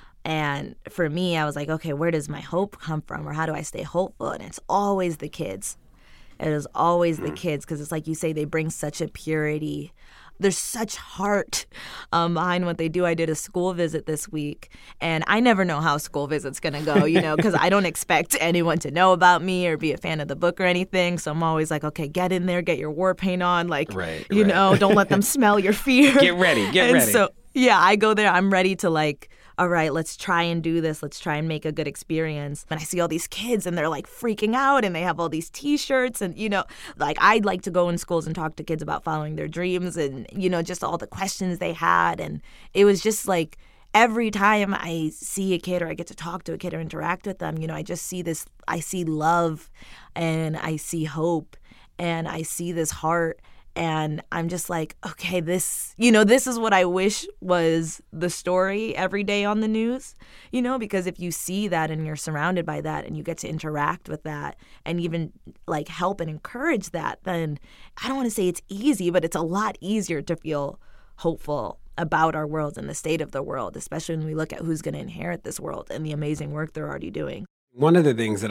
And for me, I was like, okay, where does my hope come from, or how do I stay hopeful? And it's always the kids. It is always the kids, because it's like you say, they bring such a purity. There's such heart behind what they do. I did a school visit this week, and I never know how a school visit's going to go, you know, because I don't expect anyone to know about me or be a fan of the book or anything. So I'm always like, okay, get in there, get your war paint on, like, you know, don't let them smell your fear. Get ready. So, yeah, I go there. I'm ready to, like, all right, let's try and do this. Let's try and make a good experience. And I see all these kids, and they're like freaking out, and they have all these T-shirts. And, you know, like, I'd like to go in schools and talk to kids about following their dreams and, you know, just all the questions they had. And it was just like, every time I see a kid, or I get to talk to a kid or interact with them, you know, I just see this, I see love, and I see hope, and I see this heart. And I'm just like, okay, this is what I wish was the story every day on the news, you know, because if you see that and you're surrounded by that and you get to interact with that and even like help and encourage that, then I don't want to say it's easy, but it's a lot easier to feel hopeful about our world and the state of the world, especially when we look at who's going to inherit this world and the amazing work they're already doing. One of the things that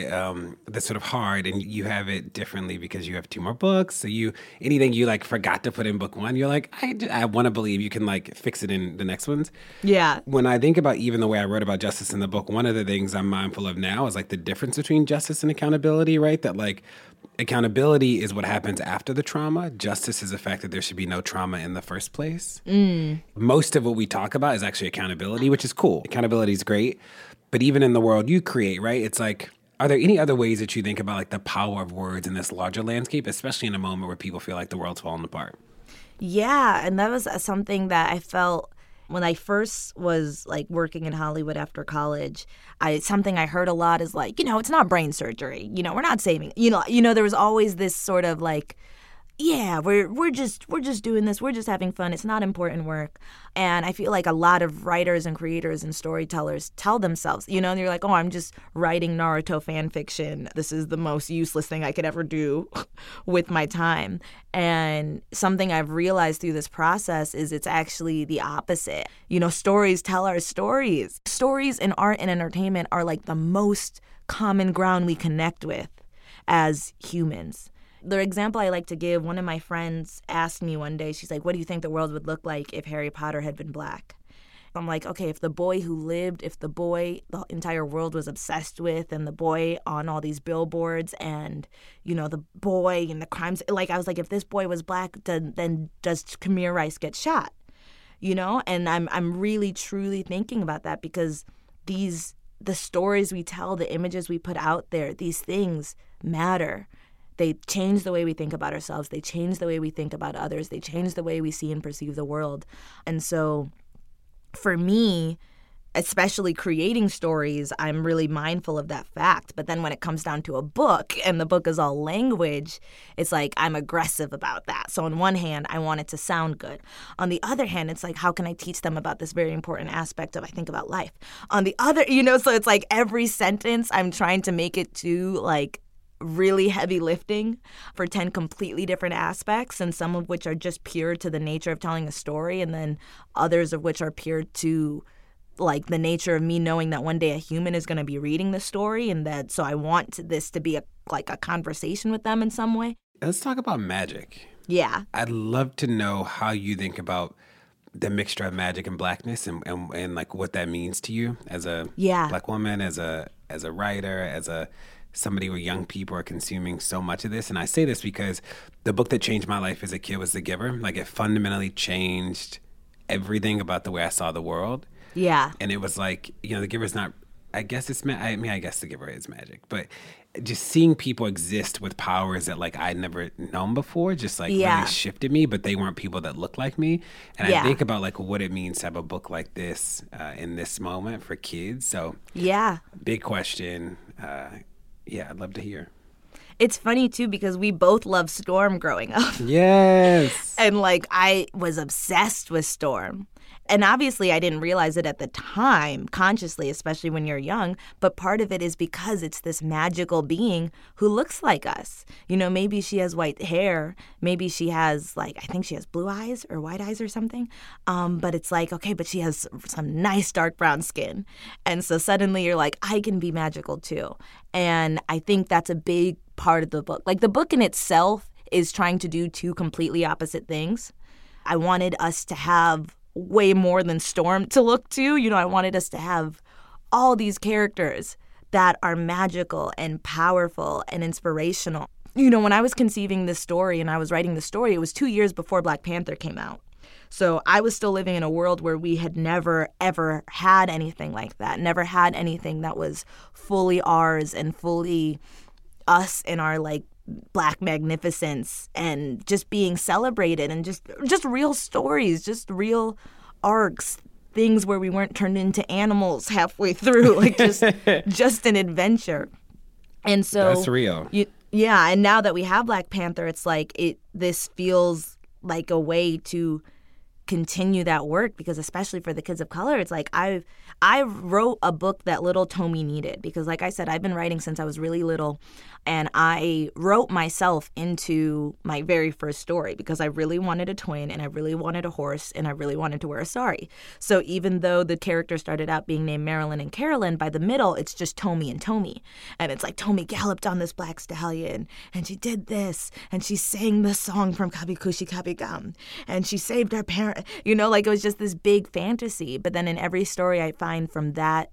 that's sort of hard, and you have it differently because you have 2 more books. So anything you like forgot to put in book 1, you're like, I want to believe you can like fix it in the next ones. Yeah. When I think about even the way I wrote about justice in the book, one of the things I'm mindful of now is like the difference between justice and accountability, right? That like accountability is what happens after the trauma. Justice is the fact that there should be no trauma in the first place. Most of what we talk about is actually accountability, which is cool. Accountability is great. But even in the world you create, right, it's like, are there any other ways that you think about like the power of words in this larger landscape, especially in a moment where people feel like the world's falling apart? Yeah, and that was something that I felt when I first was like working in Hollywood after college. Something I heard a lot is like, you know, it's not brain surgery. You know, we're not saving. You know, there was always this sort of like, yeah, we're just doing this. We're just having fun. It's not important work. And I feel like a lot of writers and creators and storytellers tell themselves, you know, and you're like, oh, I'm just writing Naruto fan fiction. This is the most useless thing I could ever do with my time. And something I've realized through this process is it's actually the opposite. You know, stories tell our stories. Stories in art and entertainment are like the most common ground we connect with as humans. The example I like to give, one of my friends asked me one day, she's like, what do you think the world would look like if Harry Potter had been black? I'm like, okay, if the boy who lived, if the boy the entire world was obsessed with, and the boy on all these billboards, and, you know, the boy and the crimes, like, I was like, if this boy was black, then does Kamir Rice get shot? You know? And I'm really, truly thinking about that, because the stories we tell, the images we put out there, these things matter. They change the way we think about ourselves. They change the way we think about others. They change the way we see and perceive the world. And so for me, especially creating stories, I'm really mindful of that fact. But then when it comes down to a book, and the book is all language, it's like I'm aggressive about that. So on one hand, I want it to sound good. On the other hand, it's like, how can I teach them about this very important aspect of, I think, about life? On the other, you know, so it's like every sentence I'm trying to make it to like really heavy lifting for 10 completely different aspects, and some of which are just pure to the nature of telling a story, and then others of which are pure to like the nature of me knowing that one day a human is going to be reading the story, and that so I want this to be a conversation with them in some way. Let's talk about magic. Yeah. I'd love to know how you think about the mixture of magic and blackness and like what that means to you as a Black woman, as a writer, as somebody where young people are consuming so much of this. And I say this because the book that changed my life as a kid was The Giver. Like, it fundamentally changed everything about the way I saw the world. Yeah. And it was like, The Giver's not, I guess it's, I guess The Giver is magic, but just seeing people exist with powers that like I'd never known before just like really shifted me, but they weren't people that looked like me. And I think about like what it means to have a book like this in this moment for kids. So big question. I'd love to hear. It's funny, too, because we both loved Storm growing up. Yes. And, like, I was obsessed with Storm. And obviously, I didn't realize it at the time, consciously, especially when you're young. But part of it is because it's this magical being who looks like us. Maybe she has white hair. Maybe she has, I think she has blue eyes or white eyes or something. But it's like, okay, but she has some nice dark brown skin. And so suddenly you're like, I can be magical, too. And I think that's a big part of the book. Like, the book in itself is trying to do two completely opposite things. I wanted us to have way more than Storm to look to. I wanted us to have all these characters that are magical and powerful and inspirational. When I was conceiving this story and I was writing the story, it was 2 years before Black Panther came out. So I was still living in a world where we had never, ever had anything like that, never had anything that was fully ours and fully us in our, Black magnificence and just being celebrated and just real stories, just real arcs, things where we weren't turned into animals halfway through, just an adventure. And so that's real. And now that we have Black Panther, it's this feels like a way to continue that work, because especially for the kids of color, it's like I wrote a book that little Tomi needed, because like I said, I've been writing since I was really little, and I wrote myself into my very first story because I really wanted a twin and I really wanted a horse and I really wanted to wear a sari. So even though the character started out being named Marilyn and Carolyn, by the middle it's just Tomi and Tomi, and it's like Tomi galloped on this black stallion and she did this and she sang the song from Kabikushi Kabigam and she saved her parents. It was just this big fantasy. But then in every story I find from that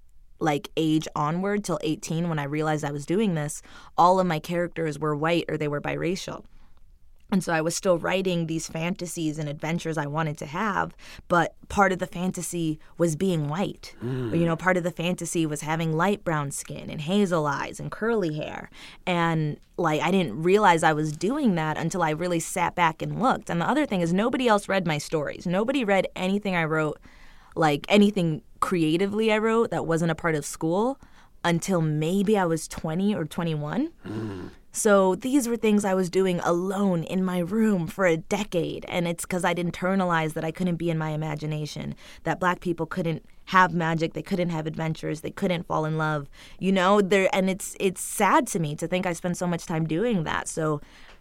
age onward till 18, when I realized I was doing this, all of my characters were white or they were biracial. And so I was still writing these fantasies and adventures I wanted to have, but part of the fantasy was being white. Part of the fantasy was having light brown skin and hazel eyes and curly hair. And I didn't realize I was doing that until I really sat back and looked. And the other thing is, nobody else read my stories. Nobody read anything I wrote, anything creatively I wrote that wasn't a part of school, until maybe I was 20 or 21. So these were things I was doing alone in my room for a decade. And it's because I'd internalized that I couldn't be in my imagination, that Black people couldn't have magic, they couldn't have adventures, they couldn't fall in love, and it's sad to me to think I spent so much time doing that. So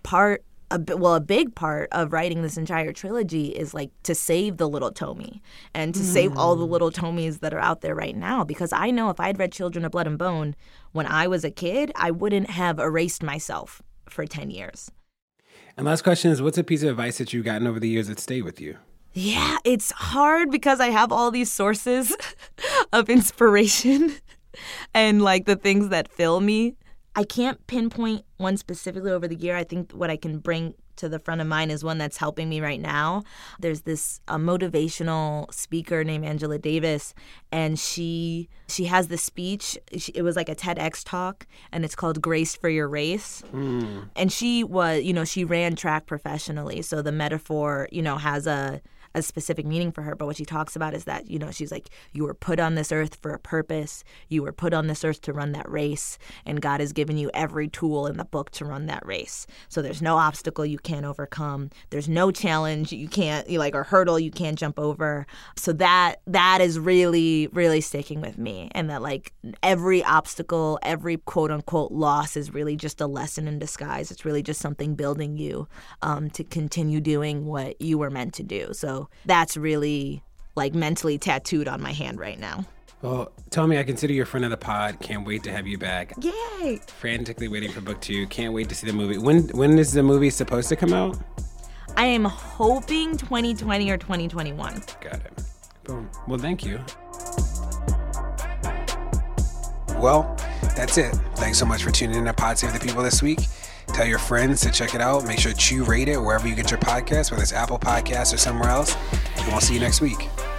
a big part of writing this entire trilogy is to save the little Tomi and to save all the little Tomis that are out there right now, because I know if I'd read Children of Blood and Bone when I was a kid, I wouldn't have erased myself for 10 years. And last question is, what's a piece of advice that you've gotten over the years that stayed with you? Yeah, it's hard because I have all these sources of inspiration and the things that fill me. I can't pinpoint one specifically over the year. I think what I can bring to the front of mind is one that's helping me right now. There's this motivational speaker named Angela Davis, and she has this speech. It was like a TEDx talk, and it's called Grace for Your Race. And she was, she ran track professionally. So the metaphor, has a a specific meaning for her, but what she talks about is that, you know, she's like, you were put on this earth for a purpose. You were put on this earth to run that race, and God has given you every tool in the book to run that race. So there's no obstacle you can't overcome. There's no challenge you can't, or hurdle you can't jump over. So that is really, really sticking with me. And that, like, every obstacle, every quote unquote loss is really just a lesson in disguise. It's really just something building you to continue doing what you were meant to do. So that's really, like, mentally tattooed on my hand right now. Well, Tomi, I consider you a friend of the pod. Can't wait to have you back. Yay! Frantically waiting for book 2. Can't wait to see the movie. When is the movie supposed to come out? I am hoping 2020 or 2021. Got it. Boom. Well, thank you. Well, that's it. Thanks so much for tuning in to Pod Save the People this week. Tell your friends to check it out. Make sure to rate it wherever you get your podcasts, whether it's Apple Podcasts or somewhere else. And we'll see you next week.